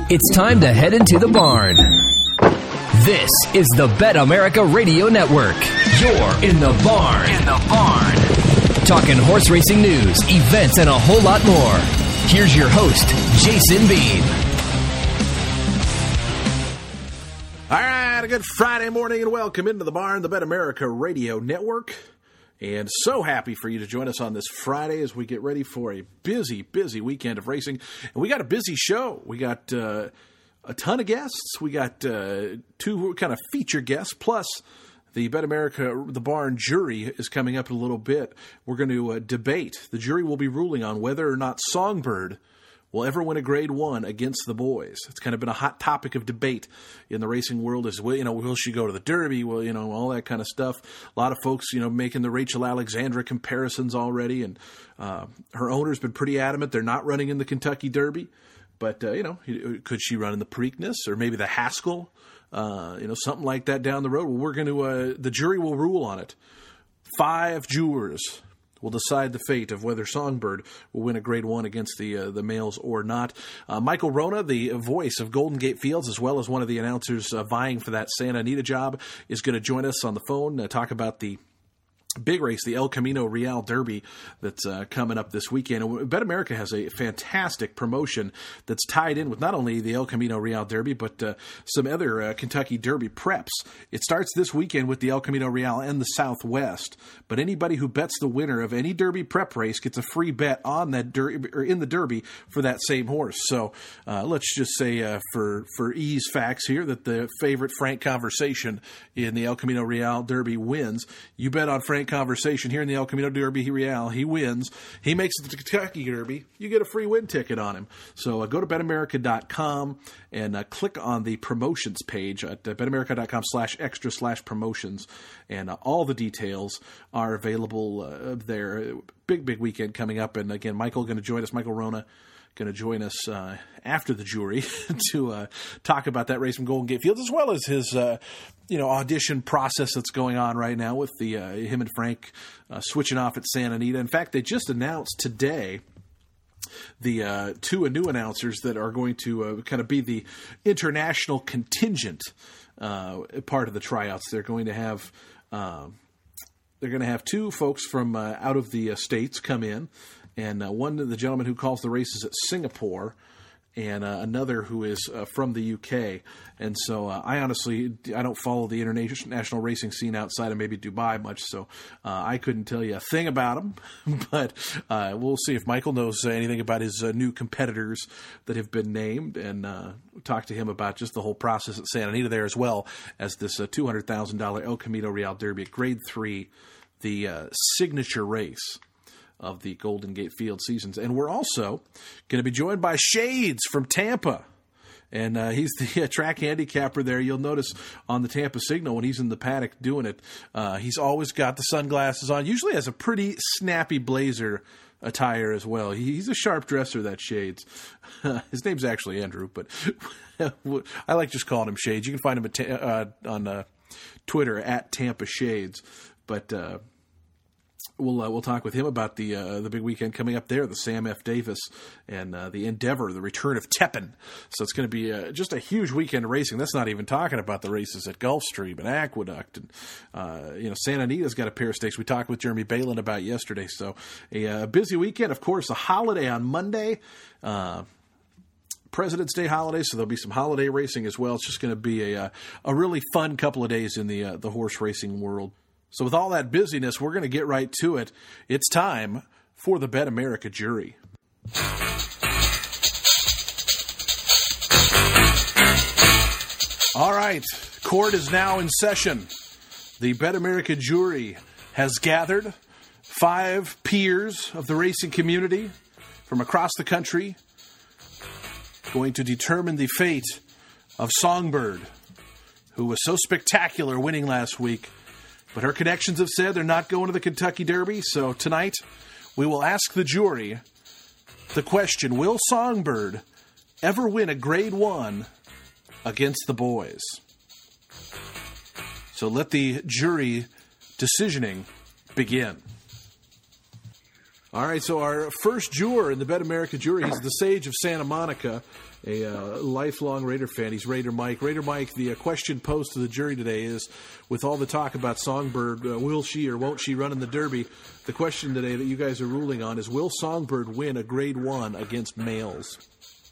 It's time to head into the barn. This is the Bet America Radio Network. You're in the barn. Talking horse racing news, events, and a whole lot more. Here's your host, Jason Bean. All right, a good Friday morning and welcome into the barn, the Bet America Radio Network. And so happy for you to join us on this Friday as we get ready for a busy, busy weekend of racing. And we got a busy show. We got a ton of guests. We got two kind of feature guests, plus the Bet America, the barn jury is coming up in a little bit. We're going to debate. The jury will be ruling on whether or not Songbird will ever win a Grade 1 against the boys. It's kind of been a hot topic of debate in the racing world as well. Will she go to the Derby? Well, all that kind of stuff. A lot of folks, making the Rachel Alexandra comparisons already. And her owner's been pretty adamant they're not running in the Kentucky Derby. But, could she run in the Preakness or maybe the Haskell? Something like that down the road. Well, we're going to, the jury will rule on it. 5 jurors will decide the fate of whether Songbird will win a Grade 1 against the males or not. Michael Wrona, the voice of Golden Gate Fields, as well as one of the announcers vying for that Santa Anita job, is going to join us on the phone to talk about the big race, the El Camino Real Derby that's coming up this weekend. And Bet America has a fantastic promotion that's tied in with not only the El Camino Real Derby, but some other Kentucky Derby preps. It starts this weekend with the El Camino Real and the Southwest, but anybody who bets the winner of any Derby prep race gets a free bet on that Derby or in the Derby for that same horse. So let's just say for ease facts here that the favorite Frank Conversation in the El Camino Real Derby wins. You bet on Frank Conversation here in the El Camino Derby Real. He wins. He makes it to the Kentucky Derby. You get a free win ticket on him. So go to betamerica.com and click on the promotions page at betamerica.com/extra/promotions. And all the details are available there. Big weekend coming up. And again, Michael going to join us. Michael Wrona going to join us after the jury to talk about that race from Golden Gate Fields, as well as his audition process that's going on right now with the him and Frank switching off at Santa Anita. In fact, they just announced today the two new announcers that are going to kind of be the international contingent part of the tryouts. They're going to have two folks from out of the states come in. And one of the gentlemen who calls the races at Singapore, and another who is from the UK. And so I don't follow the international racing scene outside of maybe Dubai much, so I couldn't tell you a thing about them. But we'll see if Michael knows anything about his new competitors that have been named, and talk to him about just the whole process at Santa Anita there, as well as this $200,000 El Camino Real Derby at Grade 3, the signature race of the Golden Gate Field seasons. And we're also going to be joined by Shades from Tampa. And he's the track handicapper there. You'll notice on the Tampa Signal when he's in the paddock doing it, he's always got the sunglasses on. Usually has a pretty snappy blazer attire as well. He's a sharp dresser, that Shades. His name's actually Andrew, but I like just calling him Shades. You can find him on Twitter at Tampa Shades. But We'll talk with him about the big weekend coming up there, the Sam F. Davis and the Endeavor, the return of Tepin. So it's going to be just a huge weekend of racing. That's not even talking about the races at Gulfstream and Aqueduct, and Santa Anita's got a pair of stakes we talked with Jeremy Balin about yesterday. So a busy weekend, of course. A holiday on Monday. President's Day holiday, so there'll be some holiday racing as well. It's just going to be a really fun couple of days in the horse racing world. So with all that busyness, we're going to get right to it. It's time for the Bet America jury. All right, court is now in session. The Bet America jury has gathered 5 peers of the racing community from across the country, going to determine the fate of Songbird, who was so spectacular winning last week. But her connections have said they're not going to the Kentucky Derby, so tonight we will ask the jury the question, will Songbird ever win a Grade 1 against the boys? So let the jury decisioning begin. All right, so our first juror in the Bet America jury, he's the Sage of Santa Monica, a lifelong Raider fan. He's Raider Mike. Raider Mike, the question posed to the jury today is, with all the talk about Songbird, will she or won't she run in the Derby, the question today that you guys are ruling on is, will Songbird win a Grade 1 against males?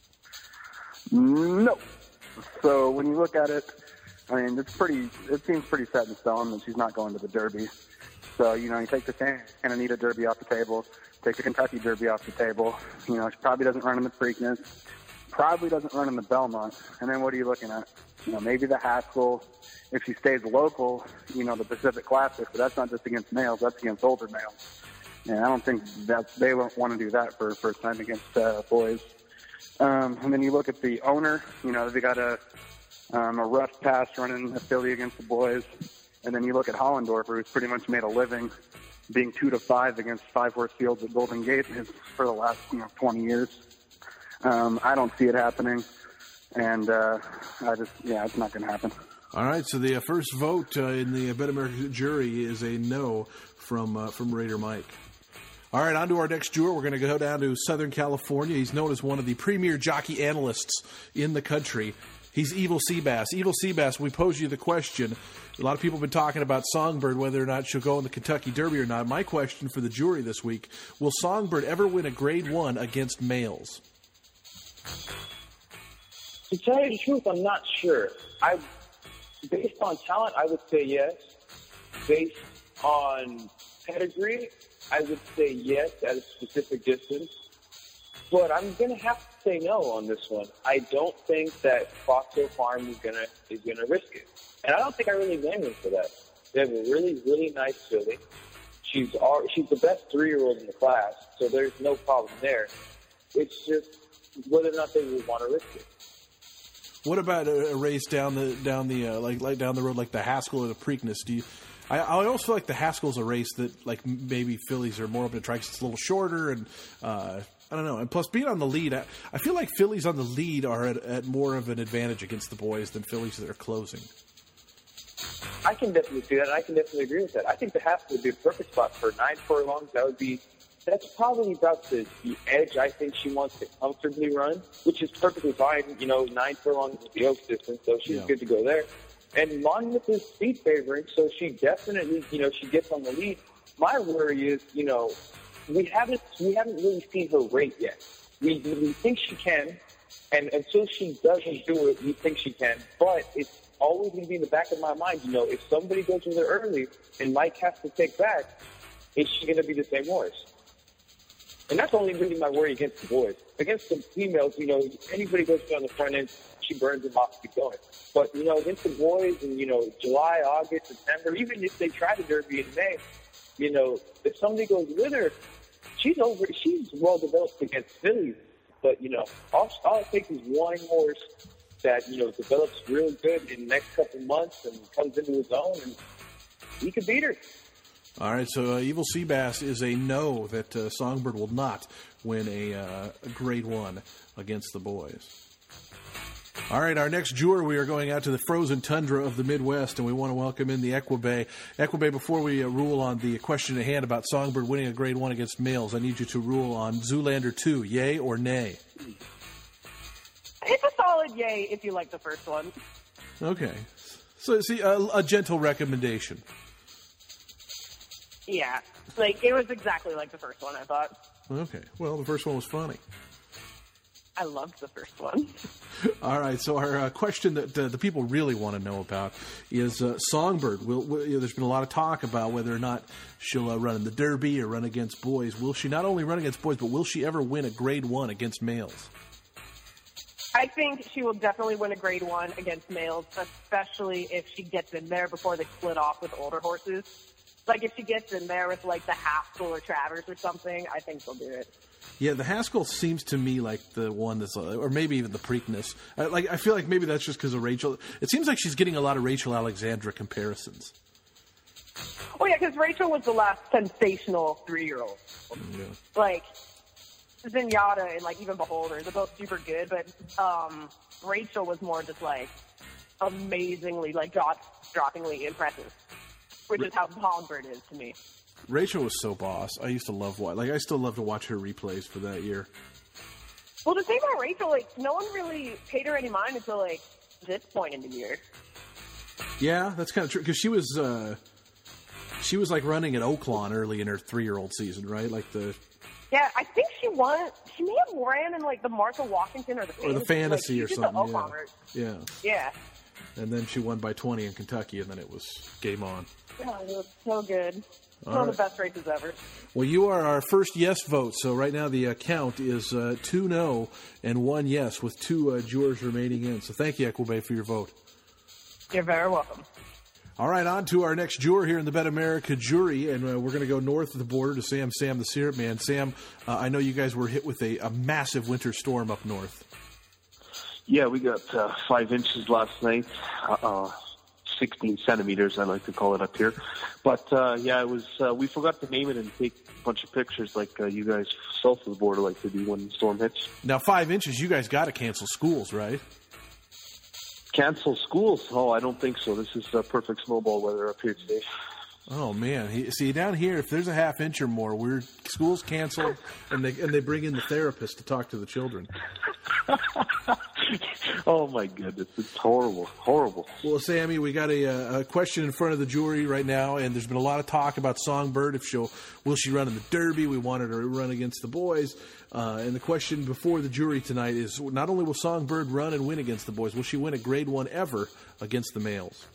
No. So when you look at it, I mean, it seems pretty set in stone that she's not going to the Derby. So, you take the Santa Anita Derby off the table, take the Kentucky Derby off the table. She probably doesn't run in the Preakness, probably doesn't run in the Belmont. And then what are you looking at? Maybe the Haskell. If she stays local, the Pacific Classic, but that's not just against males, that's against older males. And I don't think that they won't want to do that for first time against boys. And then you look at the owner, they got a rough pass running a filly against the boys. And then you look at Hollendorfer, who's pretty much made a living being 2-5 against 5-horse fields at Golden Gate for the last 20 years. I don't see it happening, and it's not going to happen. All right, so the first vote in the Bet America jury is a no from Raider Mike. All right, on to our next juror. We're going to go down to Southern California. He's known as one of the premier jockey analysts in the country. He's Evil Seabass. Evil Seabass, we pose you the question. A lot of people have been talking about Songbird, whether or not she'll go in the Kentucky Derby or not. My question for the jury this week, will Songbird ever win a Grade 1 against males? To tell you the truth, I'm not sure. Based on talent, I would say yes. Based on pedigree, I would say yes at a specific distance. But I'm going to have to say no on this one. I don't think that Fox Hill Farm is gonna risk it. And I don't think I really blame them for that. They have a really, really nice filly. She's the best 3-year-old in the class, so there's no problem there. It's just whether or not they would want to risk it. What about a race down the road like the Haskell or the Preakness? I always feel like the Haskell's a race that maybe fillies are more open to try 'cause it's a little shorter and I don't know. And plus, being on the lead, I feel like fillies on the lead are at more of an advantage against the boys than fillies that are closing. I can definitely see that, and I can definitely agree with that. I think the Haskell would be a perfect spot for 9 furlongs. That's probably about the edge I think she wants to comfortably run, which is perfectly fine. 9 furlongs is the Oaks distance, so she's good to go there. And Monmouth is speed favoring, so she definitely, she gets on the lead. My worry is, we haven't really seen her rate yet. We think she can, and until she doesn't do it, we think she can. But it's always going to be in the back of my mind, if somebody goes with her early and Mike has to take back, is she going to be the same horse? And that's only really my worry against the boys. Against the females, anybody goes on the front end, she burns them off to keep going. But, against the boys in, July, August, September, even if they try the Derby in May, if somebody goes with her, she's well developed against fillies. But, all it takes is one horse that, develops real good in the next couple months and comes into his own, and he could beat her. All right, so Evil Seabass is a no that Songbird will not win a Grade 1 against the boys. All right, our next juror, we are going out to the frozen tundra of the Midwest, and we want to welcome in the Equibay. Equibay, before we rule on the question at hand about Songbird winning a Grade 1 against males, I need you to rule on Zoolander 2, yay or nay? It's a solid yay if you like the first one. Okay. So, see, a gentle recommendation. Yeah. It was exactly like the first one, I thought. Okay. Well, the first one was funny. I loved the first one. All right, so our question that the people really want to know about is Songbird. There's been a lot of talk about whether or not she'll run in the Derby or run against boys. Will she not only run against boys, but will she ever win a Grade 1 against males? I think she will definitely win a Grade 1 against males, especially if she gets in there before they split off with older horses. If she gets in there with, the Haskell or Travers or something, I think she'll do it. Yeah, the Haskell seems to me like the one that's, or maybe even the Preakness. I feel like maybe that's just because of Rachel. It seems like she's getting a lot of Rachel Alexandra comparisons. Oh, yeah, because Rachel was the last sensational 3-year-old. Yeah. Zenyatta and, even Beholder, they're both super good, but Rachel was more just, amazingly, jaw-droppingly impressive, which is how Songbird is to me. Rachel was so boss. I used to love I still love to watch her replays for that year. Well, the thing about Rachel, no one really paid her any mind until this point in the year. Yeah, that's kind of true because she was running at Oaklawn early in her 3-year-old season, right? Yeah, I think she won. She may have ran in the Martha Washington or the Fantasy or something. Yeah. Yeah. And then she won by 20 in Kentucky, and then it was game on. Oh, it was so good. One of the best races ever. Well, you are our first yes vote, so right now the count is 2 no and 1 yes with 2 jurors remaining in. So thank you, Equibay, for your vote. You're very welcome. All right, on to our next juror here in the Bet America jury, and we're going to go north of the border to Sam the Syrup Man. Sam, I know you guys were hit with a massive winter storm up north. Yeah, we got 5 inches last night, 16 centimeters, I like to call it up here. But, it was. We forgot to name it and take a bunch of pictures like you guys south of the border like to do when the storm hits. Now, 5 inches, you guys got to cancel schools, right? Cancel schools? Oh, I don't think so. This is perfect snowball weather up here today. Oh man! See, down here, if there's a half inch or more, school's canceled, and they bring in the therapist to talk to the children. Oh my goodness, it's horrible, horrible. Well, Sammy, we got a question in front of the jury right now, and there's been a lot of talk about Songbird. Will she run in the Derby? We wanted her to run against the boys. And the question before the jury tonight is: not only will Songbird run and win against the boys, will she win a Grade 1 ever against the males?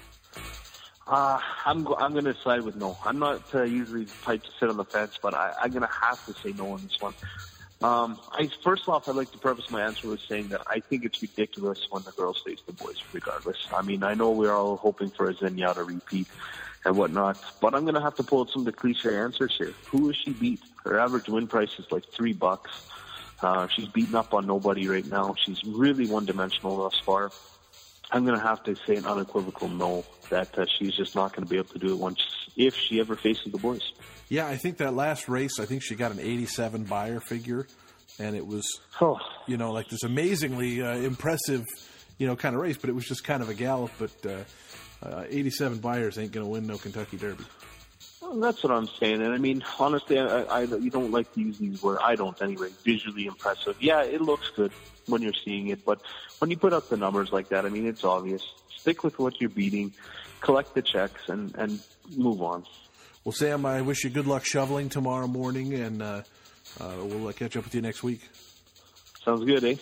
I'm going to side with no. I'm not usually type to sit on the fence, but I'm going to have to say no on this one. First off, I'd like to preface my answer with saying that I think it's ridiculous when the girls face the boys, regardless. I mean, I know we're all hoping for a Zenyatta repeat and whatnot, but I'm going to have to pull out some of the cliche answers here. Who has she beat? Her average win price is like $3. She's beaten up on nobody right now. She's really one-dimensional thus far. I'm going to have to say an unequivocal no, that she's just not going to be able to do it once if she ever faces the boys. Yeah, I think that last race, I think she got an 87 buyer figure, and it was, this amazingly impressive, kind of race, but it was just kind of a gallop, but 87 buyers ain't going to win no Kentucky Derby. Well, that's what I'm saying, and I mean, honestly, you don't like to use these words. I don't anyway. Visually impressive. Yeah, it looks good when you're seeing it, but when you put up the numbers like that, I mean, it's obvious. Stick with what you're beating, collect the checks, and move on. Well, Sam, I wish you good luck shoveling tomorrow morning, and we'll catch up with you next week. Sounds good, eh?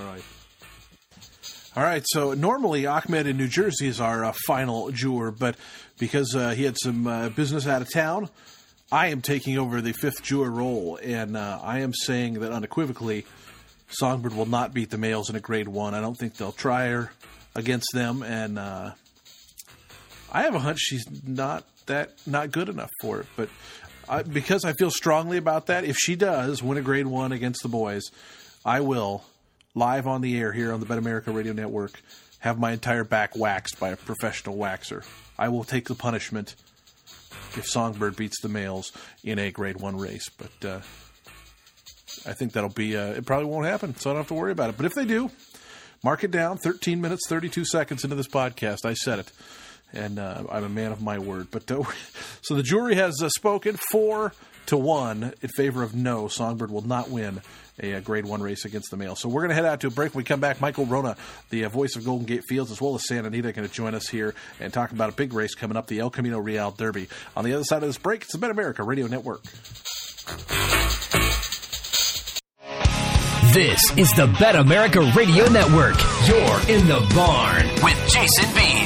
All right, so normally Ahmed in New Jersey is our final juror, but because he had some business out of town, I am taking over the 5th juror role, and I am saying that unequivocally Songbird will not beat the males in a Grade 1. I don't think they'll try her against them, and I have a hunch she's not good enough for it. But because I feel strongly about that, if she does win a Grade 1 against the boys, I will, live on the air here on the Bet America Radio Network, have my entire back waxed by a professional waxer. I will take the punishment if Songbird beats the males in a Grade 1 race. But I think that'll be, it probably won't happen, so I don't have to worry about it. But if they do, mark it down, 13 minutes, 32 seconds into this podcast. I said it, and I'm a man of my word. But so the jury has spoken 4-1 in favor of no. Songbird will not win a Grade 1 race against the male. So we're going to head out to a break. When we come back, Michael Rona, the voice of Golden Gate Fields, as well as Santa Anita, are going to join us here and talk about a big race coming up, the El Camino Real Derby. On the other side of this break, it's the Bet America Radio Network. This is the Bet America Radio Network. You're in the barn with Jason Beam.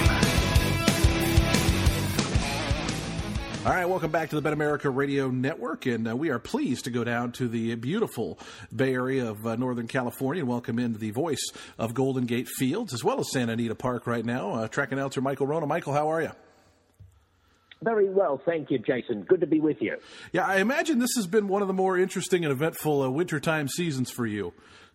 All right, welcome back to the Bet America Radio Network, and we are pleased to go down to the beautiful Bay Area of Northern California and welcome in the voice of Golden Gate Fields, as well as Santa Anita Park right now, track announcer Michael Rona. Michael, how are you? Very well, thank you, Jason. Good to be with you. Yeah, I imagine this has been one of the more interesting and eventful wintertime seasons for you.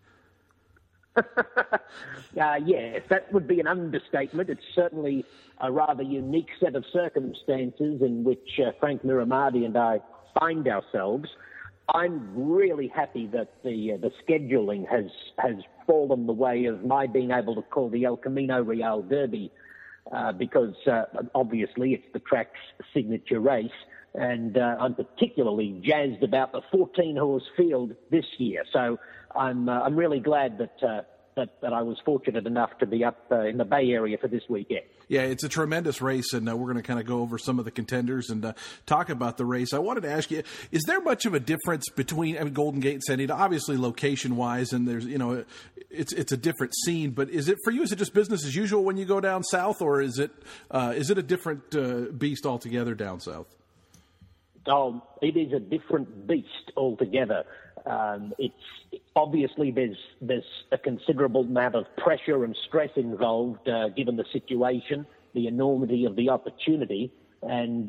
Yes, that would be an understatement. It's certainly a rather unique set of circumstances in which Frank Miramati and I find ourselves. I'm really happy that the scheduling has fallen the way of my being able to call the El Camino Real Derby because obviously it's the track's signature race. and I'm particularly jazzed about the 14-horse field this year. So I'm really glad that I was fortunate enough to be up in the Bay Area for this weekend. Yeah, it's a tremendous race, and we're going to kind of go over some of the contenders and talk about the race. I wanted to ask you, is there much of a difference between Golden Gate and Santa Anita? Obviously, location-wise, and there's it's a different scene. But is it for you? Is it just business as usual when you go down south, or is it a different beast altogether down south? Oh, it is a different beast altogether. It's obviously there's a considerable amount of pressure and stress involved, given the situation, the enormity of the opportunity, and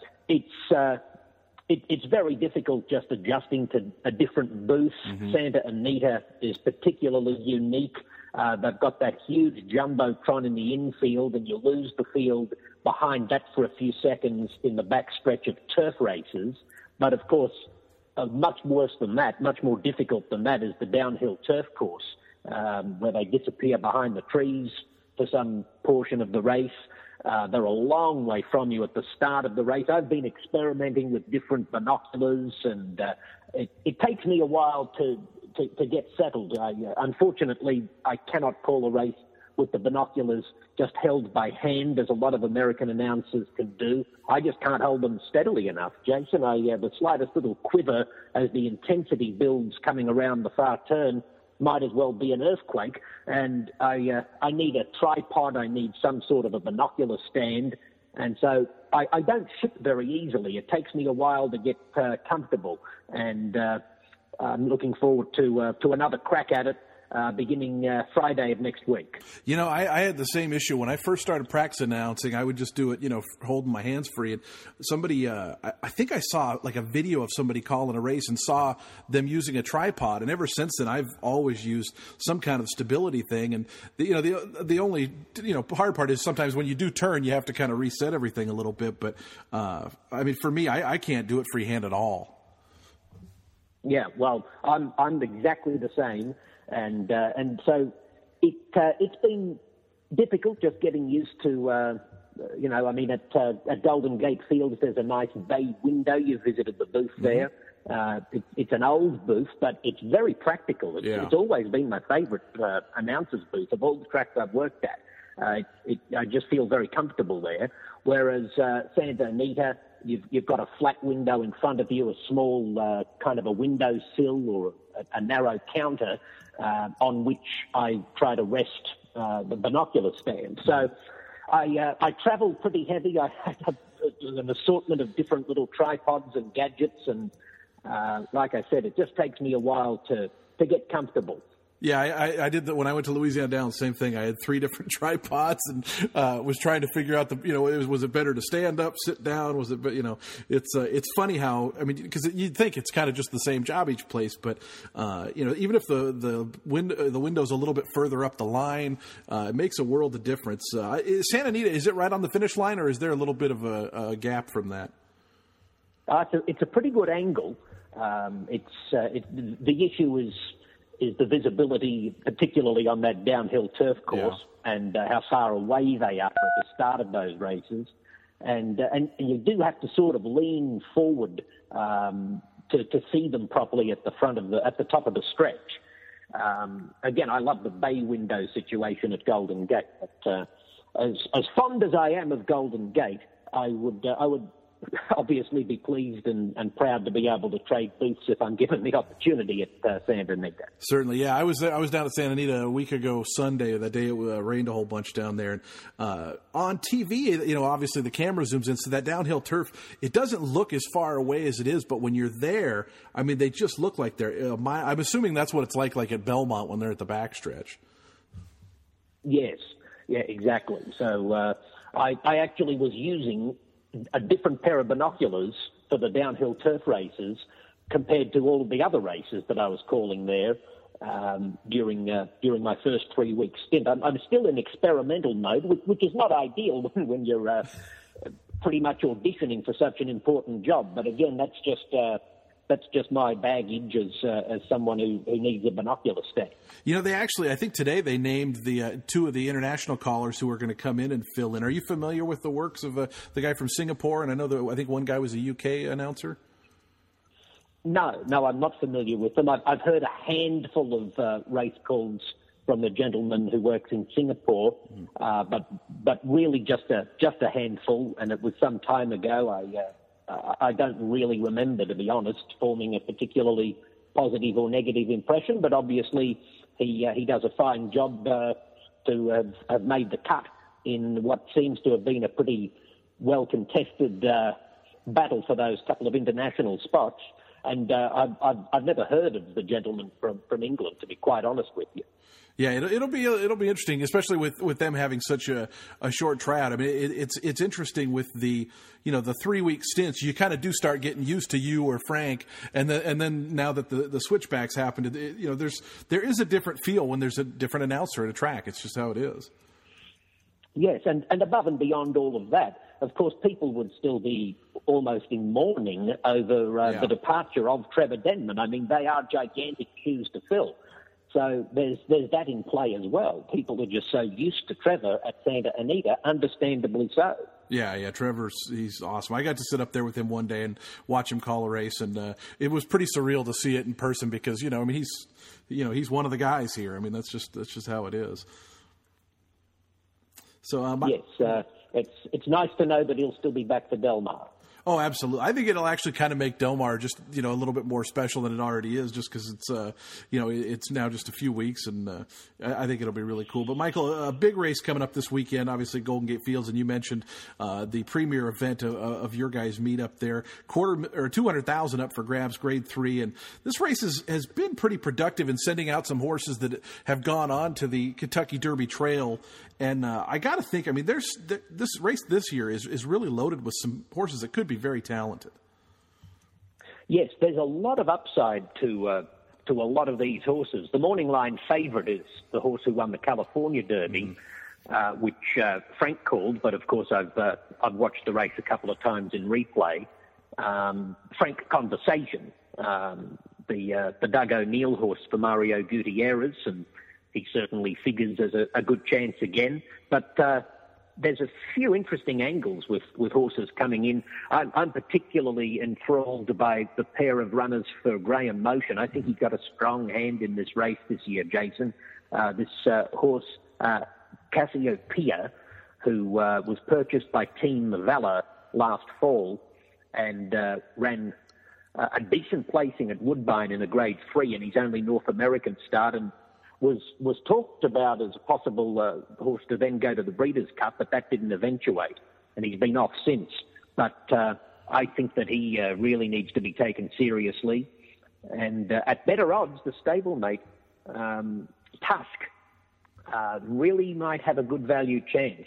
it's very difficult just adjusting to a different booth. Mm-hmm. Santa Anita is particularly unique. They've got that huge jumbotron in the infield, and you lose the field behind that for a few seconds in the backstretch of turf races. But of course, much worse than that, much more difficult than that, is the downhill turf course, where they disappear behind the trees for some portion of the race. They're a long way from you at the start of the race. I've been experimenting with different binoculars, and it takes me a while to get settled. Unfortunately, I cannot call a race with the binoculars just held by hand, as a lot of American announcers can do. I just can't hold them steadily enough, Jason. The slightest little quiver as the intensity builds coming around the far turn might as well be an earthquake. And I need a tripod. I need some sort of a binocular stand. And so I don't ship very easily. It takes me a while to get comfortable. And I'm looking forward to another crack at it. Beginning Friday of next week. I had the same issue when I first started practice announcing. I would just do it, holding my hands free. And somebody, I think I saw like a video of somebody calling a race and saw them using a tripod. And ever since then, I've always used some kind of stability thing. And the only hard part is sometimes when you do turn, you have to kind of reset everything a little bit. But for me, I can't do it freehand at all. Yeah, well, I'm exactly the same. And so it's been difficult just getting used to, at Golden Gate Fields, there's a nice bay window. You visited the booth there. It's an old booth, but it's very practical. It's always been my favorite announcer's booth of all the tracks I've worked at. I just feel very comfortable there. Whereas Santa Anita, you've got a flat window in front of you, a small kind of a window sill or a narrow counter on which I try to rest the binocular stand. So I travel pretty heavy. I have an assortment of different little tripods and gadgets, and like I said, it just takes me a while to get comfortable. Yeah, I did that when I went to Louisiana Downs. Same thing. I had 3 different tripods and was trying to figure out was it better to stand up, sit down? Was it, it's funny how, because you'd think it's kind of just the same job each place, but even if the window's a little bit further up the line, it makes a world of difference. Santa Anita, is it right on the finish line, or is there a little bit of a gap from that? It's a pretty good angle. The issue is the visibility, particularly on that downhill turf course, and how far away they are at the start of those races. And you do have to sort of lean forward to see them properly at the top of the stretch. Again, I love the bay window situation at Golden Gate, but as fond as I am of Golden Gate, I would obviously be pleased and proud to be able to trade booths if I'm given the opportunity at Santa Anita. Certainly, yeah. I was down at Santa Anita a week ago Sunday. That day it rained a whole bunch down there. And on TV, obviously the camera zooms in, so that downhill turf, it doesn't look as far away as it is, but when you're there, they just look like they're I'm assuming that's what it's like at Belmont when they're at the backstretch. Yes, yeah, exactly. So I actually was using a different pair of binoculars for the downhill turf races compared to all of the other races that I was calling there during my first 3-week stint. I'm still in experimental mode, which is not ideal when you're pretty much auditioning for such an important job. But again, that's just that's just my baggage as someone who needs a binocular stand. You know, I think today they named the two of the international callers who are going to come in and fill in. Are you familiar with the works of the guy from Singapore? And I think one guy was a UK announcer. No, I'm not familiar with them. I've heard a handful of race calls from the gentleman who works in Singapore, but really just a handful, and it was some time ago. I don't really remember, to be honest, forming a particularly positive or negative impression, but obviously he does a fine job to have made the cut in what seems to have been a pretty well-contested battle for those couple of international spots. And I've never heard of the gentleman from England, to be quite honest with you. Yeah, it'll be interesting, especially with them having such a short tryout. I mean, it's interesting with the 3-week stints. You kind of do start getting used to you or Frank, and then now that the switchbacks happened, there is a different feel when there's a different announcer at a track. It's just how it is. Yes, and above and beyond all of that, of course, people would still be almost in mourning over the departure of Trevor Denman. I mean, they are gigantic shoes to fill. So there's that in play as well. People are just so used to Trevor at Santa Anita, understandably so. Yeah, he's awesome. I got to sit up there with him one day and watch him call a race, and it was pretty surreal to see it in person because he's one of the guys here. I mean, that's just how it is. So yes, it's nice to know that he'll still be back for Del Mar. Oh, absolutely. I think it'll actually kind of make Del Mar just, a little bit more special than it already is, just because it's, it's now just a few weeks, and I think it'll be really cool. But, Michael, a big race coming up this weekend, obviously Golden Gate Fields, and you mentioned the premier event of your guys' meet up there. $200,000 up for grabs, Grade 3, and this race has been pretty productive in sending out some horses that have gone on to the Kentucky Derby Trail. And I got to think, I mean, this race this year is really loaded with some horses that could be very talented. Yes, there's a lot of upside to a lot of these horses. The morning line favourite is the horse who won the California Derby, which Frank called, but of course I've watched the race a couple of times in replay. Frank Conversation, the Doug O'Neill horse for Mario Gutierrez, and he certainly figures as a good chance again. But there's a few interesting angles with horses coming in. I'm particularly enthralled by the pair of runners for Graham Motion. I think he's got a strong hand in this race this year, Jason. This horse, Cassiopeia, who was purchased by Team Valor last fall and ran a decent placing at Woodbine in a Grade 3 in his only North American start, and was talked about as a possible horse to then go to the Breeders' Cup, but that didn't eventuate, and he's been off since. But I think that he really needs to be taken seriously. And at better odds, the stablemate, Tusk, really might have a good value chance.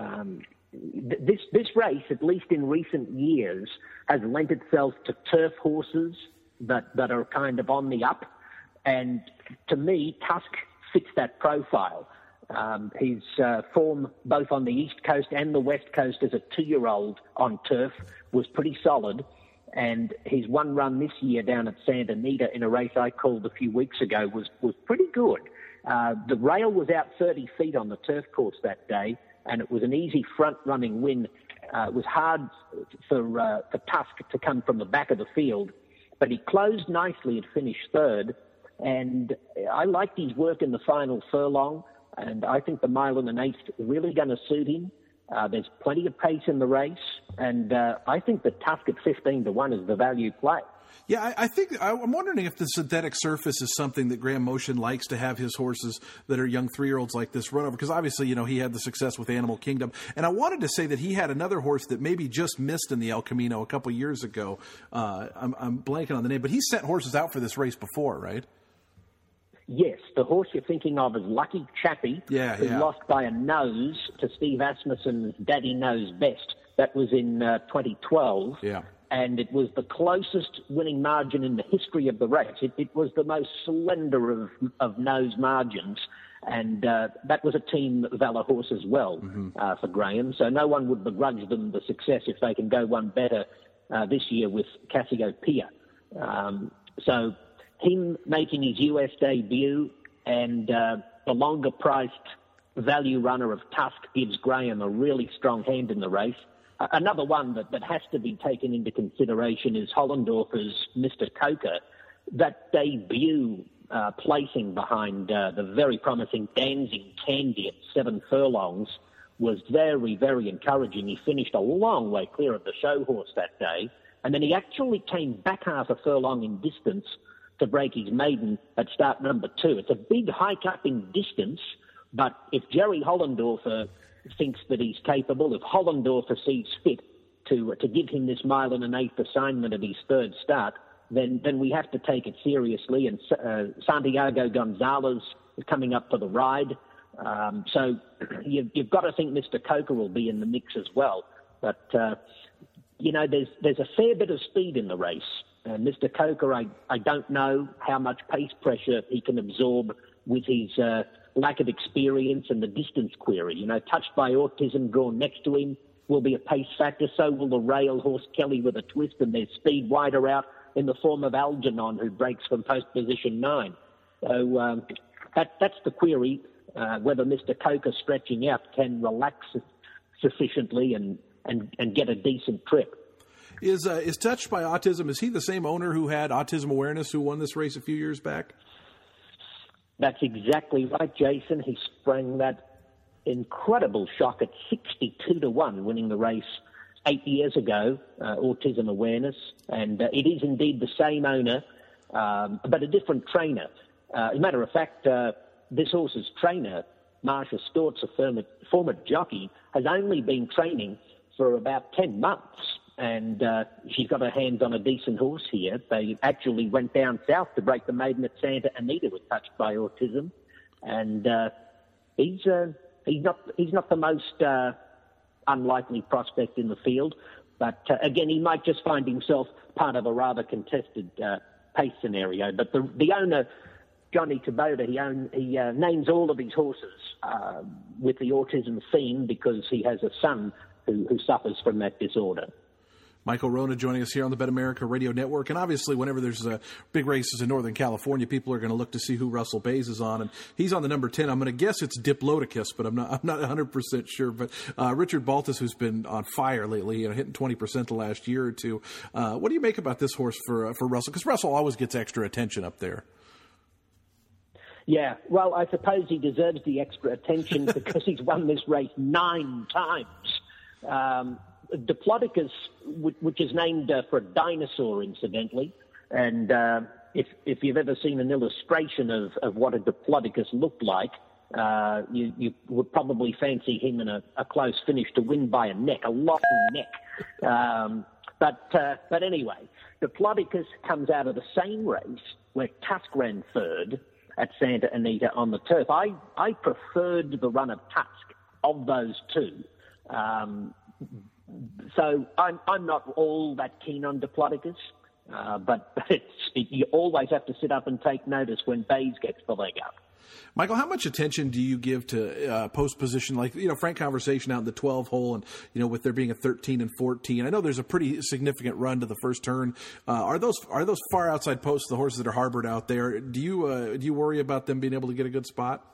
This race, at least in recent years, has lent itself to turf horses that are kind of on the up. And to me, Tusk fits that profile. His form both on the East Coast and the West Coast as a 2-year-old on turf was pretty solid. And his one run this year down at Santa Anita in a race I called a few weeks ago was pretty good. The rail was out 30 feet on the turf course that day, and it was an easy front-running win. It was hard for Tusk to come from the back of the field, but he closed nicely and finished third. And I liked his work in the final furlong, and I think the 1 1/8 is really going to suit him. There's plenty of pace in the race, and I think the Tusk at 15-1 is the value play. Yeah, I'm wondering if the synthetic surface is something that Graham Motion likes to have his horses that are young 3-year-olds like this run over, because obviously, he had the success with Animal Kingdom. And I wanted to say that he had another horse that maybe just missed in the El Camino a couple years ago. I'm blanking on the name, but he sent horses out for this race before, right? Yes, the horse you're thinking of is Lucky Chappie, who lost by a nose to Steve Asmussen's Daddy Knows Best. That was in 2012. Yeah. And it was the closest winning margin in the history of the race. It was the most slender of nose margins. And that was a Team Valor horse as well for Graham. So no one would begrudge them the success if they can go one better this year with Cassiopeia. So him making his US debut and the longer-priced value runner of Tusk gives Graham a really strong hand in the race. Another one that has to be taken into consideration is Hollendorfer's Mr. Coker. That debut placing behind the very promising Dancing Candy at 7 furlongs was very, very encouraging. He finished a long way clear of the show horse that day, and then he actually came back half a furlong in distance to break his maiden at start number 2. It's a big hike up in distance, but if Jerry Hollendorfer thinks that he's capable, if Hollendorfer sees fit to give him this 1 1/8 assignment at his third start, then we have to take it seriously. And Santiago Gonzalez is coming up for the ride. So you've got to think Mr. Coker will be in the mix as well. But, there's a fair bit of speed in the race. Mr. Coker, I don't know how much pace pressure he can absorb with his lack of experience and the distance query. Touched by Autism drawn next to him will be a pace factor. So will the rail horse Kelly with a Twist, and there's speed wider out in the form of Algernon, who breaks from post position 9. So that's the query, whether Mr. Coker stretching out can relax sufficiently and get a decent trip. Is Touched by Autism, is he the same owner who had Autism Awareness who won this race a few years back? That's exactly right, Jason. He sprang that incredible shock at 62-1, winning the race 8 years ago, Autism Awareness. And it is indeed the same owner, but a different trainer. As a matter of fact, this horse's trainer, Marsha Stortz, a former jockey, has only been training for about 10 months. And she's got her hands on a decent horse here. They actually went down south to break the maiden at Santa Anita with Touched by Autism. And he's not the most unlikely prospect in the field. But again, he might just find himself part of a rather contested pace scenario. But the owner, Johnny Kubota, he names all of his horses with the autism theme because he has a son who suffers from that disorder. Michael Rona joining us here on the Bet America Radio Network. And obviously, whenever there's big races in Northern California, people are going to look to see who Russell Bays is on. And he's on the number 10. I'm going to guess it's Diplodocus, but I'm not 100% sure. But Richard Baltas, who's been on fire lately, hitting 20% the last year or two. What do you make about this horse for Russell? Because Russell always gets extra attention up there. Yeah, well, I suppose he deserves the extra attention because he's won this race 9 times. Diplodocus, which is named for a dinosaur, incidentally, and if you've ever seen an illustration of what a Diplodocus looked like, you would probably fancy him in a close finish to win by a neck, a long neck. But anyway, Diplodocus comes out of the same race where Tusk ran third at Santa Anita on the turf. I preferred the run of Tusk of those two. So I'm not all that keen on Diplodocus, but you always have to sit up and take notice when Bays gets the leg up. Michael, how much attention do you give to post position, like Frank Conversation out in the 12 hole, and with there being a 13 and 14? I know there's a pretty significant run to the first turn. Are those far outside posts, the horses that are harbored out there? Do you worry about them being able to get a good spot?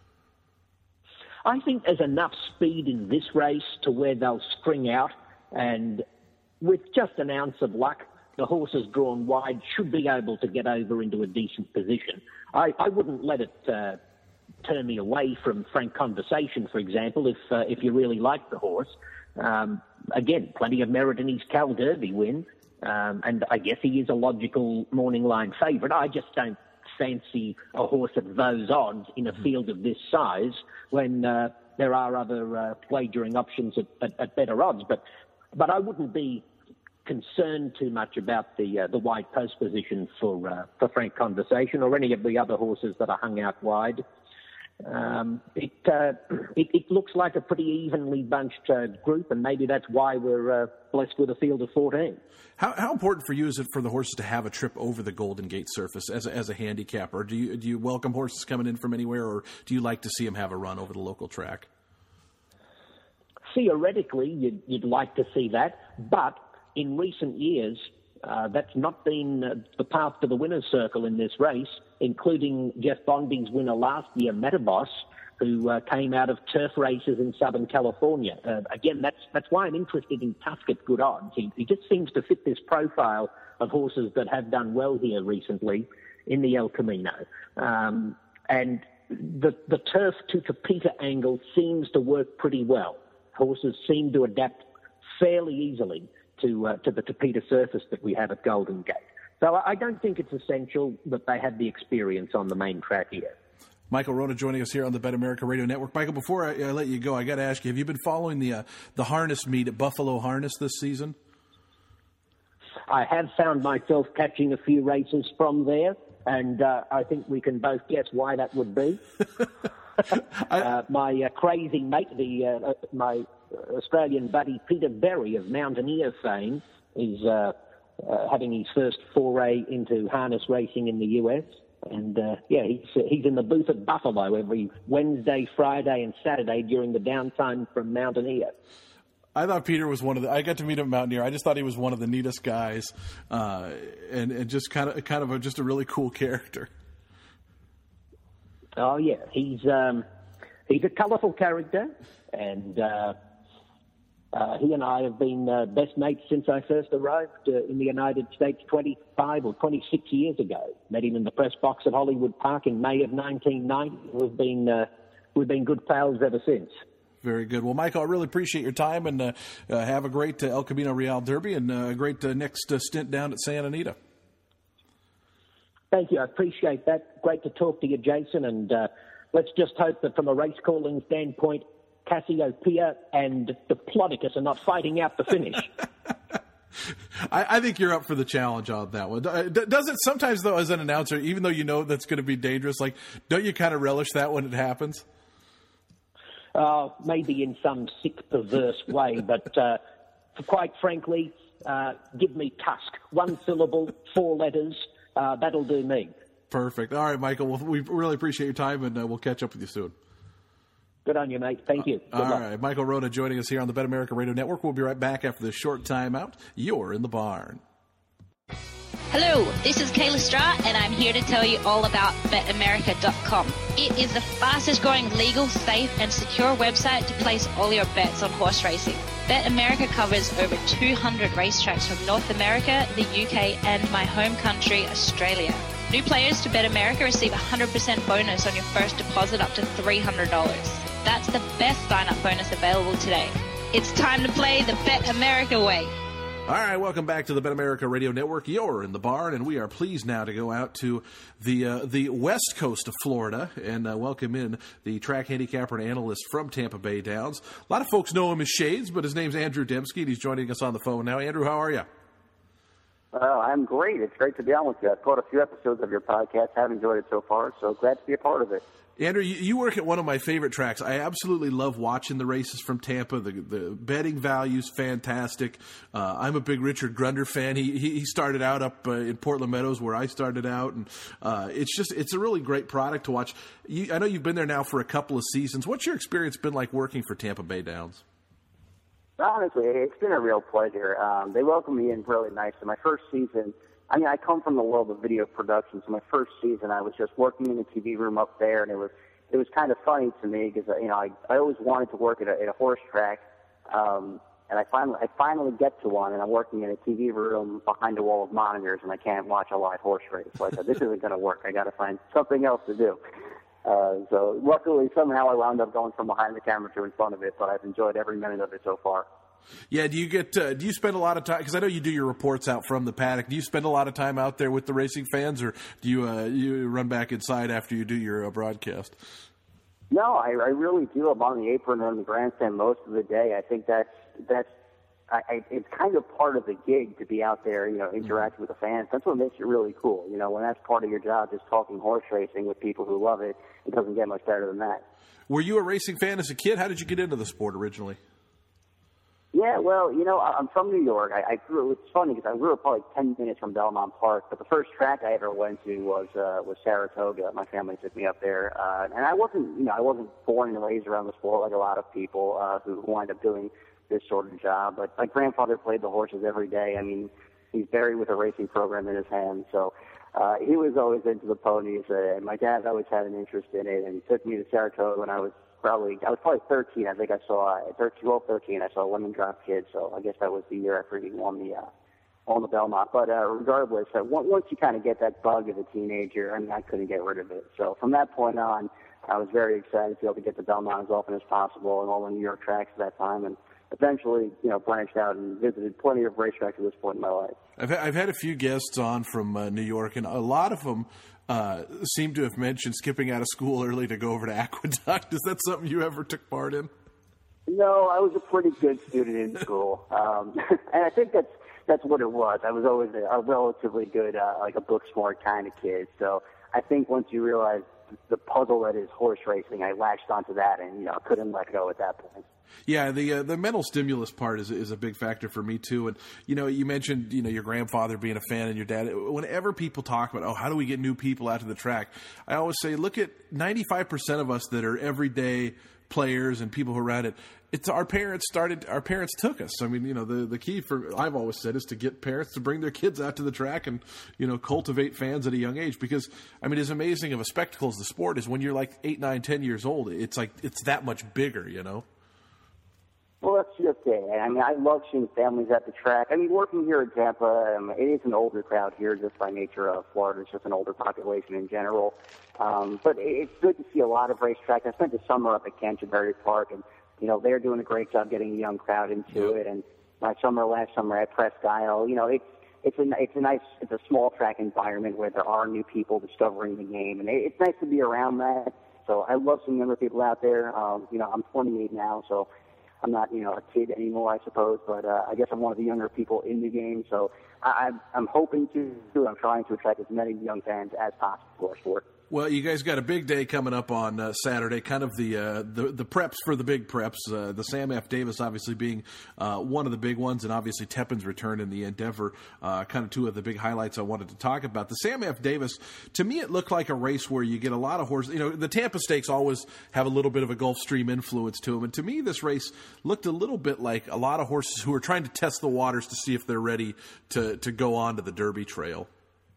I think there's enough speed in this race to where they'll spring out, and with just an ounce of luck, the horses drawn wide should be able to get over into a decent position. I wouldn't let it turn me away from Frank Conversation, for example, if you really like the horse. Again, plenty of merit in his Cal Derby win, and I guess he is a logical morning line favourite. I just don't fancy a horse at those odds in a field of this size when there are other wagering options at better odds. But I wouldn't be concerned too much about the wide post position for Frank Conversation or any of the other horses that are hung out wide. It looks like a pretty evenly bunched group, and maybe that's why we're blessed with a field of 14. How important for you is it for the horses to have a trip over the Golden Gate surface as a handicapper? Do you welcome horses coming in from anywhere, or do you like to see them have a run over the local track? Theoretically, you'd like to see that, but in recent years, That's not been the path to the winner's circle in this race, including Jeff Bondy's winner last year, Metabos, who came out of turf races in Southern California. Again, that's why I'm interested in Tusk at good odds. He just seems to fit this profile of horses that have done well here recently in the El Camino. And the turf to Tapeta angle seems to work pretty well. Horses seem to adapt fairly easily to the Tapeta surface that we have at Golden Gate. So I don't think it's essential that they have the experience on the main track here. Michael Rona joining us here on the Bet America Radio Network. Michael, before I let you go, I got to ask you, have you been following the harness meet at Buffalo Harness this season? I have found myself catching a few races from there, and I think we can both guess why that would be. My crazy mate, my Australian buddy Peter Berry of Mountaineer fame, is having his first foray into harness racing in the US. And, he's in the booth at Buffalo every Wednesday, Friday, and Saturday during the downtime from Mountaineer. I thought Peter was I got to meet him at Mountaineer. I just thought he was one of the neatest guys, and just kind of just a really cool character. Oh, yeah. He's a colourful character, and he and I have been best mates since I first arrived in the United States 25 or 26 years ago. Met him in the press box at Hollywood Park in May of 1990. We've been good pals ever since. Very good. Well, Michael, I really appreciate your time, and have a great El Camino Real Derby and a great next stint down at Santa Anita. Thank you. I appreciate that. Great to talk to you, Jason, and let's just hope that from a race calling standpoint, Cassiopeia and Diplodocus are not fighting out the finish. I think you're up for the challenge on that one. Does it sometimes, though, as an announcer, even though you know that's going to be dangerous, like, don't you kind of relish that when it happens? Maybe in some sick, perverse way, but quite frankly, give me Tusk. 1 syllable, 4 letters, that'll do me. Perfect. All right, Michael, well, we really appreciate your time, and we'll catch up with you soon. Good on you, mate. Thank you. All right. Michael Rona joining us here on the Bet America Radio Network. We'll be right back after this short timeout. You're in the barn. Hello, this is Kayla Stratt, and I'm here to tell you all about BetAmerica.com. It is the fastest growing legal, safe, and secure website to place all your bets on horse racing. BetAmerica covers over 200 racetracks from North America, the UK, and my home country, Australia. New players to BetAmerica receive a 100% bonus on your first deposit up to $300. That's the best sign-up bonus available today. It's time to play the Bet America way. All right, welcome back to the Bet America Radio Network. You're in the barn, and we are pleased now to go out to the west coast of Florida and welcome in the track handicapper and analyst from Tampa Bay Downs. A lot of folks know him as Shades, but his name's Andrew Dembski, and he's joining us on the phone now. Andrew, how are you? I'm great. It's great to be on with you. I've caught a few episodes of your podcast. Have enjoyed it so far, so glad to be a part of it. Andrew, you work at one of my favorite tracks. I absolutely love watching the races from Tampa. The betting value's fantastic. I'm a big Richard Grunder fan. He started out up in Portland Meadows where I started out, and it's a really great product to watch. I know you've been there now for a couple of seasons. What's your experience been like working for Tampa Bay Downs? Honestly, it's been a real pleasure. They welcomed me in really nice. In my first season, I come from the world of video production, so my first season I was just working in the TV room up there, and it was kind of funny to me because I always wanted to work at a horse track, and I finally get to one, and I'm working in a TV room behind a wall of monitors, and I can't watch a live horse race. So I said, this isn't going to work. I got to find something else to do. So luckily, somehow I wound up going from behind the camera to in front of it, but I've enjoyed every minute of it so far. Yeah, do you spend a lot of time, because I know you do your reports out from the paddock, do you spend a lot of time out there with the racing fans, or do you run back inside after you do your broadcast? No, I really do. I'm on the apron or on the grandstand most of the day. I think it's kind of part of the gig to be out there, interacting with the fans. That's what makes it really cool. When that's part of your job, just talking horse racing with people who love it, it doesn't get much better than that. Were you a racing fan as a kid? How did you get into the sport originally? Yeah, well, I'm from New York. It's funny because I grew up probably 10 minutes from Belmont Park, but the first track I ever went to was Saratoga. My family took me up there, and I wasn't born and raised around the sport like a lot of people who wind up doing this sort of job. But my grandfather played the horses every day. he's buried with a racing program in his hand. So he was always into the ponies, and my dad always had an interest in it, and he took me to Saratoga when I was probably 13. I think I saw 13. I saw Lemon Drop Kid. So I guess that was the year after he won the Belmont. But regardless, once you kind of get that bug as a teenager, I mean, I couldn't get rid of it. So from that point on, I was very excited to be able to get the Belmont as often as possible and all the New York tracks at that time, and eventually, branched out and visited plenty of racetracks at this point in my life. I've had a few guests on from New York, and a lot of them seem to have mentioned skipping out of school early to go over to Aqueduct. Is that something you ever took part in? No, I was a pretty good student in school, and I think that's what it was. I was always a relatively good, like a book smart kind of kid. So I think once you realize the puzzle that is horse racing, I latched onto that and couldn't let go at that point. Yeah, the mental stimulus part is a big factor for me too. And you mentioned your grandfather being a fan and your dad. Whenever people talk about how do we get new people out to the track, I always say look at 95% of us that are everyday players and people who are around it. It's our parents took us. I mean, the key I've always said is to get parents to bring their kids out to the track and, cultivate fans at a young age, because, I mean, as amazing of a spectacle as the sport is, when you're like 8, 9, 10 years old, it's like, it's that much bigger, Well, that's just it. I mean, I love seeing families at the track. I mean, working here at Tampa, it is an older crowd here just by nature of Florida. It's just an older population in general. But it's good to see a lot of racetracks. I spent the summer up at Canterbury Park, and, they're doing a great job getting a young crowd into it. And last summer at Presque Isle, it's a small track environment where there are new people discovering the game, and it's nice to be around that. So I love seeing younger people out there. I'm 28 now, so I'm not, a kid anymore, I suppose, but I guess I'm one of the younger people in the game. So I'm hoping I'm trying to attract as many young fans as possible to our sport. Well, you guys got a big day coming up on Saturday, kind of the preps for the big preps. The Sam F. Davis obviously being one of the big ones, and obviously Tepin's return in the Endeavor, kind of two of the big highlights I wanted to talk about. The Sam F. Davis, to me, it looked like a race where you get a lot of horses. The Tampa Stakes always have a little bit of a Gulfstream influence to them, and to me, this race looked a little bit like a lot of horses who are trying to test the waters to see if they're ready to go on to the Derby trail.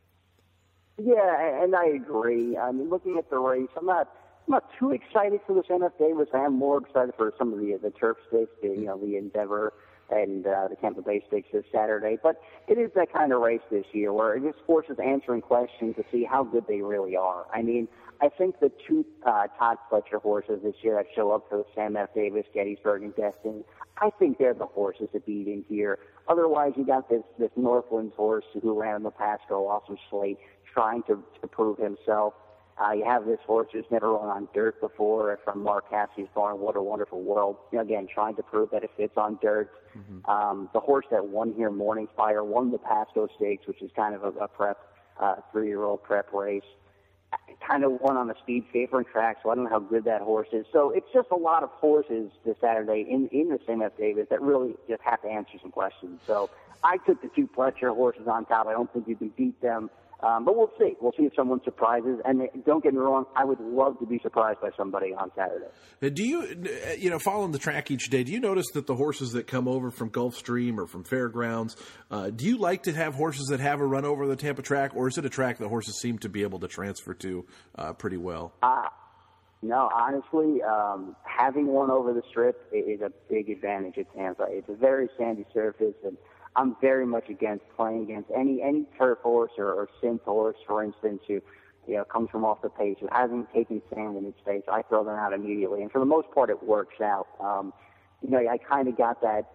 Yeah, and I agree. I mean, looking at the race, I'm not too excited for the Sam F. Davis. I am more excited for some of the turf stakes, the Endeavor and the Tampa Bay Stakes this Saturday. But it is that kind of race this year where it just forces answering questions to see how good they really are. I mean, I think the two Todd Fletcher horses this year that show up for the Sam F. Davis, Gettysburg, and Destin, I think they're the horses to beat in here. Otherwise, you got this Northlands horse who ran in the Pasco, Awesome Slate, trying to prove himself. You have this horse who's never run on dirt before from Mark Cassie's barn, What a Wonderful World. Again, trying to prove that it fits on dirt. Mm-hmm. The horse that won here, Morning Fire, won the Pasco Stakes, which is kind of a prep, 3-year-old prep race. Kind of won on a speed favoring track, so I don't know how good that horse is. So it's just a lot of horses this Saturday in the Sam F. Davis that really just have to answer some questions. So I took the two Fletcher horses on top. I don't think you can beat them. But we'll see. We'll see if someone surprises. And don't get me wrong, I would love to be surprised by somebody on Saturday. Do you, following the track each day, do you notice that the horses that come over from Gulfstream or from Fairgrounds, do you like to have horses that have a run over the Tampa track, or is it a track that horses seem to be able to transfer to pretty well? No, honestly, having one over the Strip is a big advantage at Tampa. It's a very sandy surface, and I'm very much against playing against any turf horse or synth horse, for instance, who comes from off the pace, who hasn't taken sand in its face. I throw them out immediately, and for the most part, it works out. I kind of got that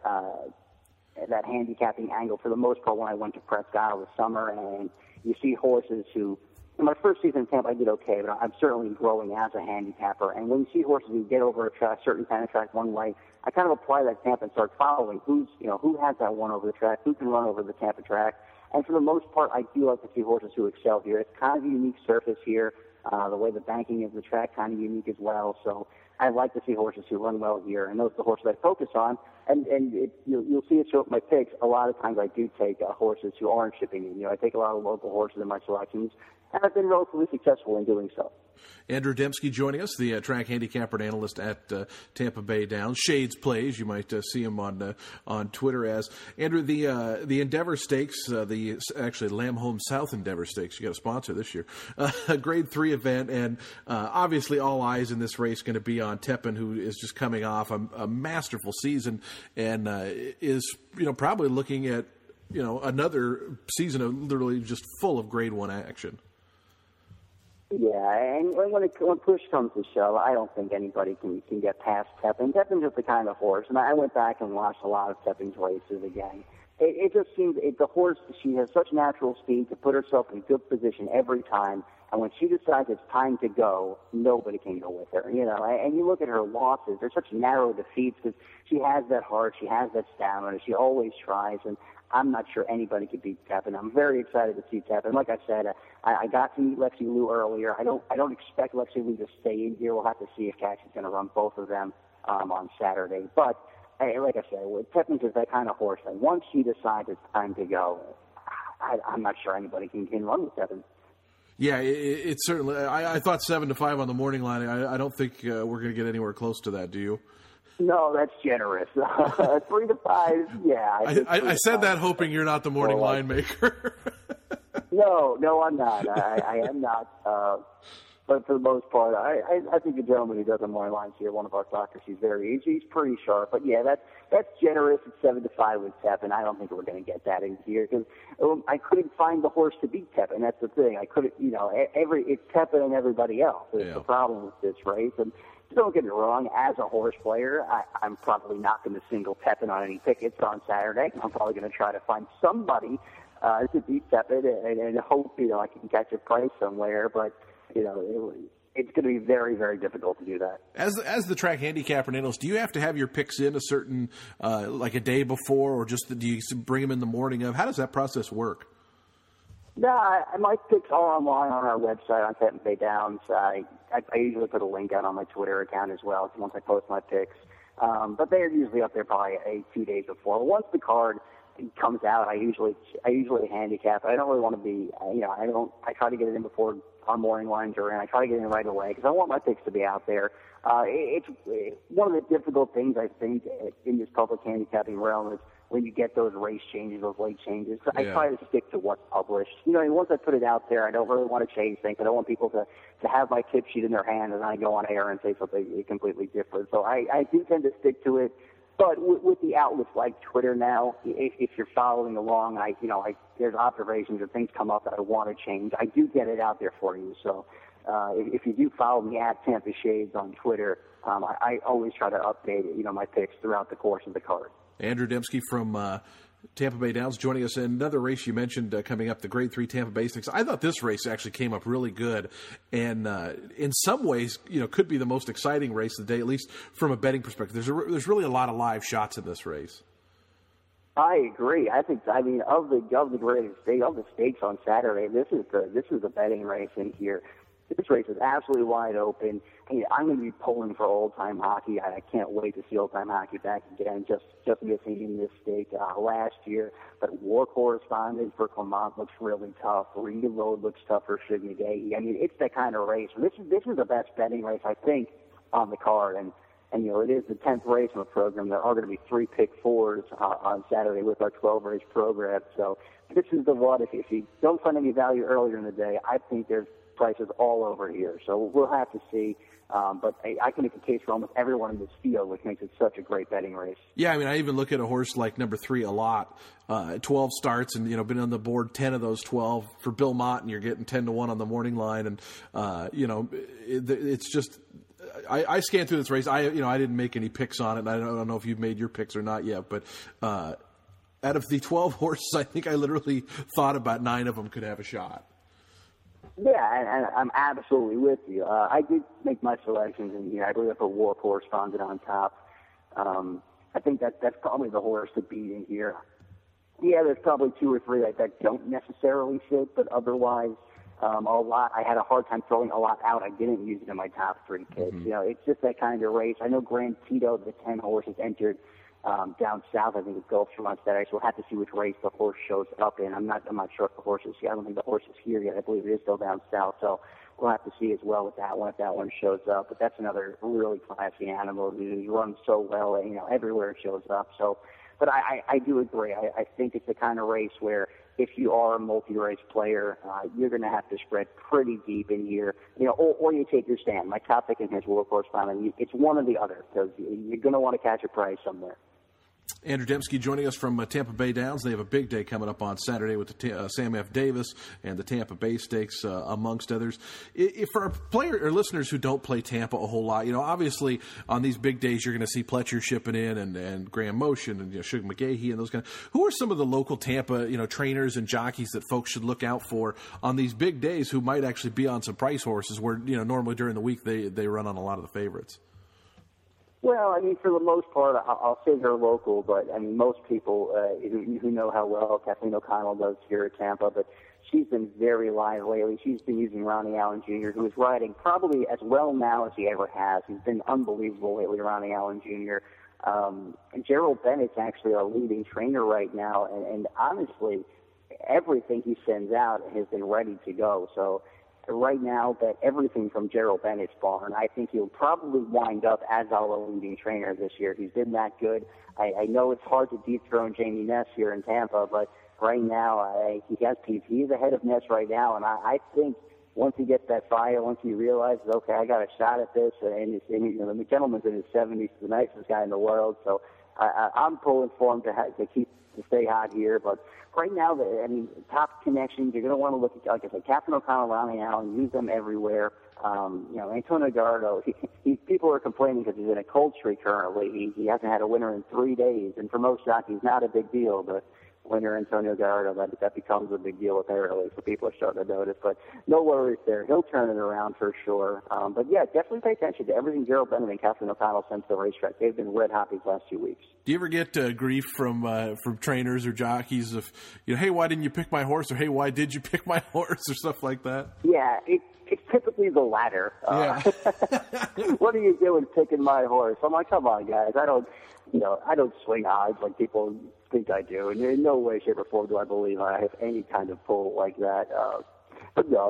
handicapping angle for the most part when I went to Presque Isle this summer, and you see horses who. In my first season in Tampa, I did okay, but I'm certainly growing as a handicapper. And when you see horses who get over a track, certain kind of track one way, I kind of apply that Tampa and start following who has that one over the track, who can run over the Tampa track. And for the most part, I do like to see horses who excel here. It's kind of a unique surface here. The way the banking of the track kind of unique as well. So I like to see horses who run well here, and those are the horses I focus on. And you'll see it show up in my picks. A lot of times I do take horses who aren't shipping in. I take a lot of local horses in my selections. and I've been relatively successful in doing so. Andrew Dembski joining us, the track handicapper and analyst at Tampa Bay Downs. Shades Plays, you might see him on Twitter as. Andrew, the Endeavor Stakes, actually Lamb Home South Endeavor Stakes, you got a sponsor this year, a Grade 3 event, and obviously all eyes in this race going to be on Tepin, who is just coming off a masterful season and is probably looking at another season of literally just full of Grade 1 action. Yeah, and when push comes to shove, I don't think anybody can get past Tepin. Tepin's just the kind of horse, and I went back and watched a lot of Tepin's races again. It just seems the horse, she has such natural speed to put herself in good position every time, and when she decides it's time to go, nobody can go with her. And you look at her losses; they're such narrow defeats because she has that heart, she has that stamina, she always tries, and I'm not sure anybody could beat Tepin. I'm very excited to see Tepin. Like I said, I got to meet Lexi Liu earlier. I don't expect Lexi Liu to stay in here. We'll have to see if Caxie's going to run both of them on Saturday. But like I said, Tepin's is that kind of horse that once she decides it's time to go, I'm not sure anybody can run with Tepin. Yeah, it's certainly. I thought 7-5 on the morning line. I don't think we're going to get anywhere close to that. Do you? No, that's generous. 3-5, yeah. I said that hoping you're not the morning line maker. No, I'm not. I am not. But for the most part, I think the gentleman who does the morning lines here, one of our doctors, he's pretty sharp. But yeah, that's generous at 7-5 with Tepin. I don't think we're going to get that in here because I couldn't find the horse to beat Tepin. That's the thing. I couldn't. It's Tepin and everybody else. It's the problem with this race. And don't get me wrong, as a horse player, I'm probably not going to single Tepin on any tickets on Saturday. I'm probably going to try to find somebody to beat Tepin and hope, I can catch a price somewhere. But, it's going to be very, very difficult to do that. As the track handicapper and analyst, do you have to have your picks in a certain, like a day before, or just do you bring them in the morning of? How does that process work? No, my picks are online on our website on Tampa Bay Downs. I usually put a link out on my Twitter account as well once I post my picks. But they're usually up there probably 2 days before. Once the card comes out, I usually handicap. I don't really want to be, I try to get it in before our morning lines are in. I try to get it in right away because I want my picks to be out there. It's one of the difficult things, I think, in this public handicapping realm is when you get those race changes, those late changes. I try to stick to what's published. Once I put it out there, I don't really want to change things. I don't want people to have my tip sheet in their hand and I go on air and say something completely different. So I do tend to stick to it. But with the outlets like Twitter now, if you're following along, there's observations or things come up that I want to change. I do get it out there for you. So if you do follow me at Tampa Shades on Twitter, I always try to update my picks throughout the course of the card. Andrew Dembski from Tampa Bay Downs joining us in another race you mentioned coming up, the Grade 3 Tampa Bay Stakes. I thought this race actually came up really good and in some ways, could be the most exciting race of the day, at least from a betting perspective. There's really a lot of live shots in this race. I agree. Of the greatest stakes, of the stakes on Saturday, this is the betting race in here. This race is absolutely wide open. I'm going to be pulling for old-time hockey. I can't wait to see old-time hockey back again, just missing in this stake last year. But War Correspondent for Clement looks really tough. Reed Road looks tough for Shigny Day. It's that kind of race. This is the best betting race, I think, on the card. And it is the 10th race in the program. There are going to be 3 pick-4s on Saturday with our 12-race program. So this is the one. If you don't find any value earlier in the day, I think there's prices all over here. So we'll have to see. But I can make a case for almost everyone in this field, which makes it such a great betting race. Yeah, I even look at a horse like number 3 a lot. 12 starts and, been on the board 10 of those 12 for Bill Mott, and you're getting 10-1 on the morning line. And, it's just I scanned through this race. I didn't make any picks on it. And I don't know if you've made your picks or not yet. But out of the 12 horses, I think I literally thought about 9 of them could have a shot. Yeah, and I'm absolutely with you. I did make my selections in here. I believe I put War Correspondent on top. I think that's probably the horse to beat in here. Yeah, there's probably 2 or 3 that don't necessarily fit, but otherwise, a lot. I had a hard time throwing a lot out. I didn't use it in my top 3 picks. It's just that kind of race. I know Grand Tito, the 10 horse, has entered down south. I think it's Gulfstream on Saturday. So we'll have to see which race the horse shows up in. I'm not sure if the horse is here. I don't think the horse is here yet. I believe it is still down south. So we'll have to see as well with that one if that one shows up. But that's another really classy animal who runs so well, everywhere it shows up. So, but I do agree. I think it's the kind of race where if you are a multi-race player, you're going to have to spread pretty deep in here, or you take your stand. My top pick in his World Correspondent, it's one or the other, because you're going to want to catch a prize somewhere. Andrew Dembski joining us from Tampa Bay Downs. They have a big day coming up on Saturday with the Sam F. Davis and the Tampa Bay Stakes, amongst others. If for our player or listeners who don't play Tampa a whole lot, obviously on these big days you're going to see Pletcher shipping in and Graham Motion and Sugar McGahee and those guys. Who are some of the local Tampa trainers and jockeys that folks should look out for on these big days who might actually be on some price horses where normally during the week they run on a lot of the favorites? Well, for the most part, I'll say they're local, but most people who know how well Kathleen O'Connell does here at Tampa, but she's been very live lately. She's been using Ronnie Allen Jr., who is riding probably as well now as he ever has. He's been unbelievable lately, Ronnie Allen Jr. And Gerald Bennett's actually our leading trainer right now, and honestly, everything he sends out has been ready to go. So right now, bet everything from Gerald Bennett's barn. I think he'll probably wind up as our leading trainer this year. He's been that good. I know it's hard to dethrone Jamie Ness here in Tampa, but right now he's ahead of Ness right now, and I think once he gets that fire, once he realizes, okay, I got a shot at this, and the gentleman's in his 70s, the nicest guy in the world, so I'm pulling for him to stay hot here, but right now, top connections, you're going to want to look at, like I said, Captain O'Connell, Ronnie Allen, use them everywhere. Antonio Gardo, people are complaining because he's in a cold streak currently. He hasn't had a winner in 3 days, and for most jockeys, not a big deal, but winner Antonio Gardo, that becomes a big deal apparently, so people are starting to notice. But no worries there. He'll turn it around for sure. But yeah, definitely pay attention to everything Gerald Bennett and Captain O'Connell sends to the racetrack. They've been red hot these last 2 weeks. Do you ever get grief from trainers or jockeys of, hey, why didn't you pick my horse? Or, hey, why did you pick my horse? Or stuff like that? Yeah, it's typically the latter. Yeah. What are you doing picking my horse? I'm like, come on, guys. I don't swing odds like people think I do. And in no way, shape, or form do I believe I have any kind of pull like that. But no,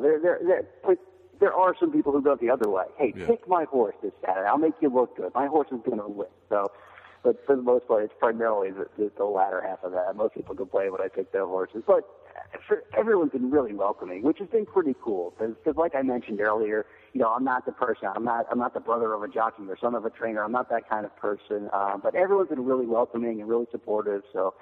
there are some people who go the other way. Hey, pick my horse this Saturday. I'll make you look good. My horse is going to win. So, but for the most part, it's primarily the latter half of that. Most people complain when I pick their horses. But everyone's been really welcoming, which has been pretty cool. Because like I mentioned earlier, I'm not the person. I'm not the brother of a jockey or son of a trainer. I'm not that kind of person. But everyone's been really welcoming and really supportive. So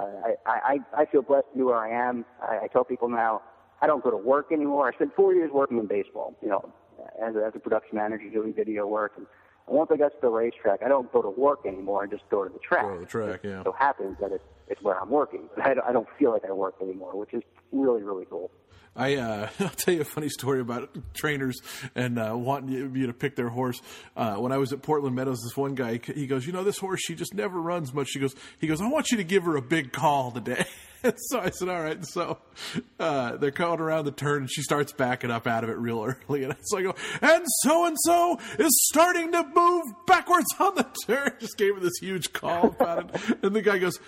I feel blessed to be where I am. I tell people now I don't go to work anymore. I spent 4 years working in baseball, as a production manager doing video work. And once I got to the racetrack, I don't go to work anymore. I just go to the track. Go to the track, yeah. It so happens that it's where I'm working. But I don't feel like I work anymore, which is really, really cool. I'll tell you a funny story about trainers and wanting you to pick their horse. When I was at Portland Meadows, this one guy, he goes, this horse, she just never runs much. He goes, I want you to give her a big call today. And so I said, all right. So they're coming around the turn, and she starts backing up out of it real early. And so I go, and so is starting to move backwards on the turn. Just gave her this huge call about it. And the guy goes,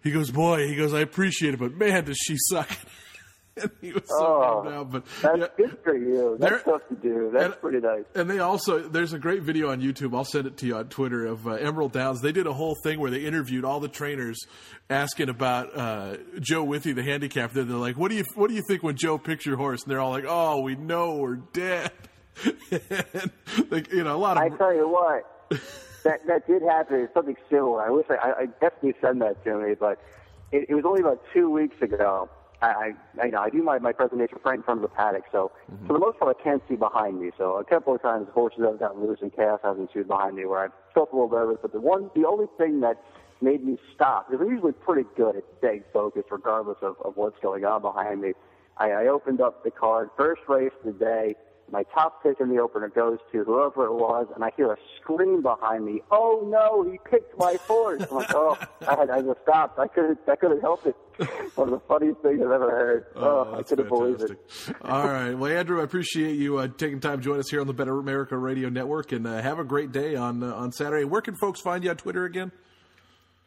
I appreciate it, but man, does she suck. And he was so bummed out. But that's good for you. That's tough to do. That's pretty nice. And they also, there's a great video on YouTube. I'll send it to you on Twitter of Emerald Downs. They did a whole thing where they interviewed all the trainers asking about Joe Withy, the handicapper. They're like, what do you think when Joe picks your horse? And they're all like, oh, we know we're dead. And, a lot of. I tell you what, that did happen. It's something similar. I wish I definitely send that to me, but it was only about 2 weeks ago. I do my presentation right in front of the paddock, so for the most part I can't see behind me. So a couple of times horses have gotten loose and chaos hasn't ensued behind me where I felt a little nervous. But the only thing that made me stop, because I'm usually pretty good at staying focused regardless of what's going on behind me. I opened up the card, first race of the day. My top pick in the opener goes to whoever it was, and I hear a scream behind me. Oh no, he picked my horse! I'm like, I just stopped. I couldn't help it. One of the funniest things I've ever heard. I couldn't believe it. All right, well, Andrew, I appreciate you taking time to join us here on the Better America Radio Network, and have a great day on Saturday. Where can folks find you on Twitter again?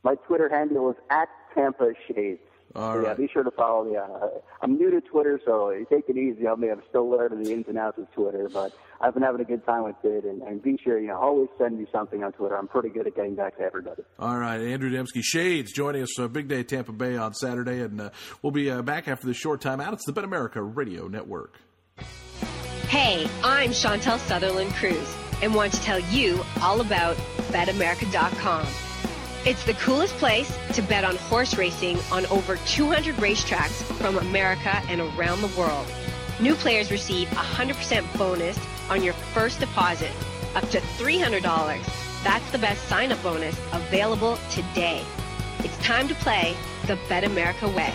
My Twitter handle is @TampaShades. All Yeah, right. be sure to follow me. I'm new to Twitter, so take it easy on me. I'm still learning the ins and outs of Twitter, but I've been having a good time with it. And be sure, always send me something on Twitter. I'm pretty good at getting back to everybody. All right, Andrew Dembski, Shades, joining us for a big day at Tampa Bay on Saturday, and we'll be back after this short time out. It's the Bet America Radio Network. Hey, I'm Chantel Sutherland Cruz and want to tell you all about BetAmerica.com. It's the coolest place to bet on horse racing on over 200 racetracks from America and around the world. New players receive 100% bonus on your first deposit, up to $300. That's the best sign-up bonus available today. It's time to play the Bet America way.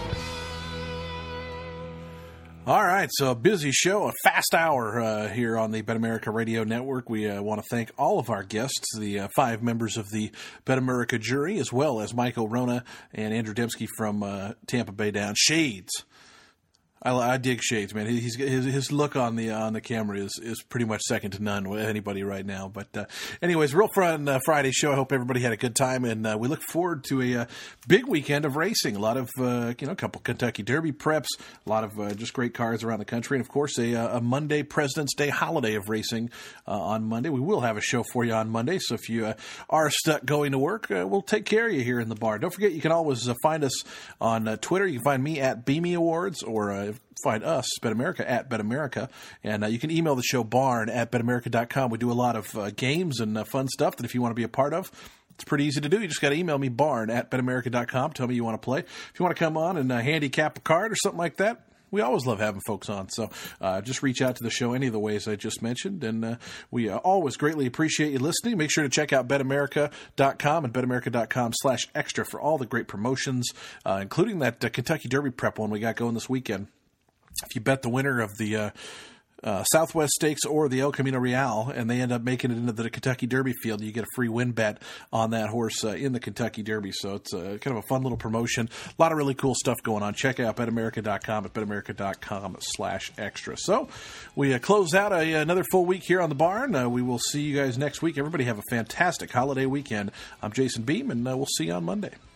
All right, so a busy show, a fast hour here on the Bet America Radio Network. We want to thank all of our guests, the 5 members of the Bet America jury, as well as Michael Rona and Andrew Dembski from Tampa Bay Down. Shades. I dig Shades, man. His look on the camera is pretty much second to none with anybody right now. But anyways, real fun Friday show. I hope everybody had a good time, and we look forward to a big weekend of racing. A lot of a couple Kentucky Derby preps, a lot of just great cars around the country, and of course a Monday President's Day holiday of racing on Monday. We will have a show for you on Monday, so if you are stuck going to work, we'll take care of you here in the bar. Don't forget, you can always find us on Twitter. You can find me at Beamy Awards, or find us, Bet America, at Bet America. And you can email the show, barn@betamerica.com. We do a lot of games and fun stuff that if you want to be a part of, it's pretty easy to do. You just got to email me, barn@betamerica.com. Tell me you want to play. If you want to come on and handicap a card or something like that, we always love having folks on. So just reach out to the show any of the ways I just mentioned. And we always greatly appreciate you listening. Make sure to check out betamerica.com and betamerica.com/extra for all the great promotions, including that Kentucky Derby prep one we got going this weekend. If you bet the winner of the Southwest Stakes or the El Camino Real, and they end up making it into the Kentucky Derby field, you get a free win bet on that horse in the Kentucky Derby. So it's kind of a fun little promotion. A lot of really cool stuff going on. Check out betamerica.com at betamerica.com/extra. So we close out another full week here on the Barn. We will see you guys next week. Everybody have a fantastic holiday weekend. I'm Jason Beam, and we'll see you on Monday.